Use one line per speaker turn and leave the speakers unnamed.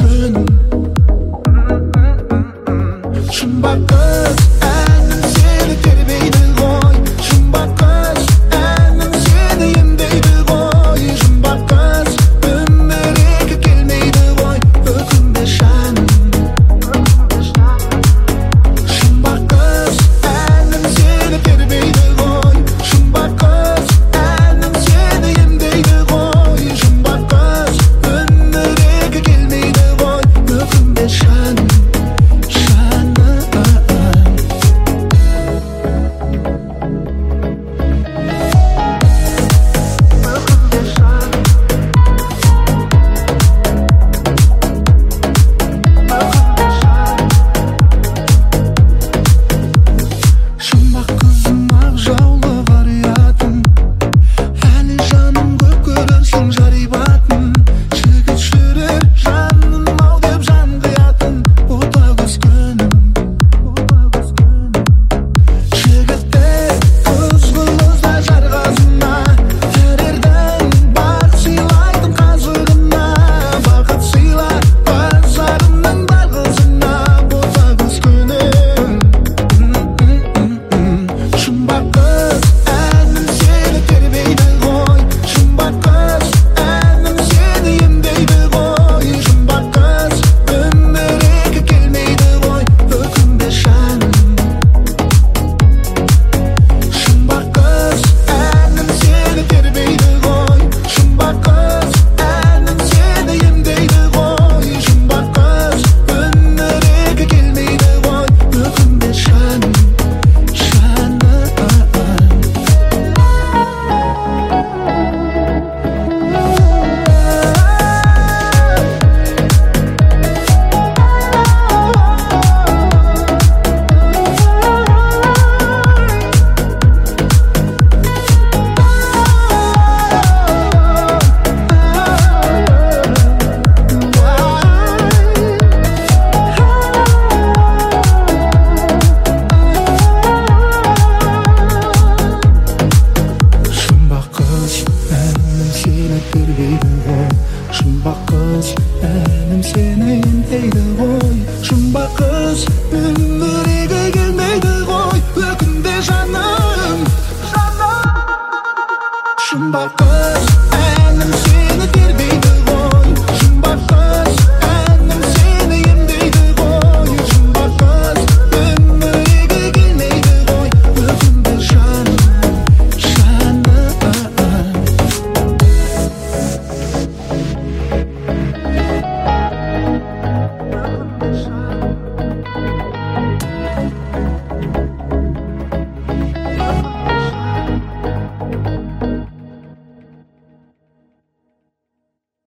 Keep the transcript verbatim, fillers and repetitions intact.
күнім. Жұмбақ қыз, әнім сені тербейді ғой. Жұмбақ қыз, әнім сені емдейді ғой. Жұмбақ қыз, өміреге келмейді ғой. Өкінбе жаным. Жұмбақ қыз, әнім сені тербейді ғой. Жұмбақ қыз, әнім сені емдейді ғой. Жұмбақ қыз, өміреге келмейді ғой. Өкінбе жаным. Жұмбақ қыз, әнім сені емдейді ғой. Жұмбақ қыз, өміреге келмейді ғой. Өкінбе жаным. Жұмбақ қыз.